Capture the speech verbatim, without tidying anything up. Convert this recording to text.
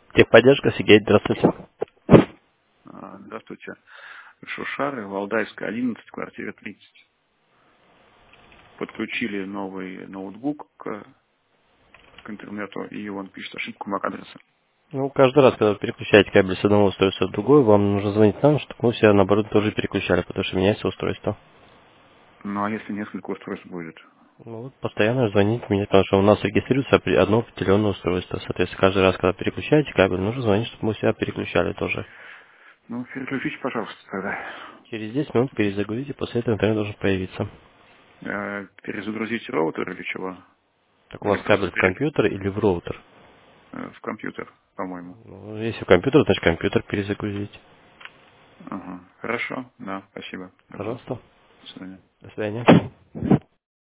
Техподдержка, Сергей, здравствуйте. А, Здравствуйте. Шушары, Валдайская, одиннадцать, квартира тридцать. Подключили новый ноутбук к, к интернету, и он пишет ошибку MAC-адреса. Ну, каждый раз, когда вы переключаете кабель с одного устройства в другое, вам нужно звонить нам, чтобы мы все, наоборот, тоже переключали, потому что меняется устройство. Ну, а если несколько устройств будет? Ну, вот постоянно звоните мне, потому что у нас регистрируется опре- одно определенное устройство. Соответственно, каждый раз, когда переключаете кабель, нужно звонить, чтобы мы себя переключали тоже. Ну, переключите, пожалуйста, тогда. Через десять минут перезагрузите, после этого интернет должен появиться. Э, Перезагрузить роутер или чего? Так у Или вас просто кабель в пере... компьютер или в роутер? э, в компьютер, по-моему. Ну, если в компьютер, значит компьютер перезагрузить. Ага. Хорошо, да, спасибо. Добро. Пожалуйста. До свидания. До свидания.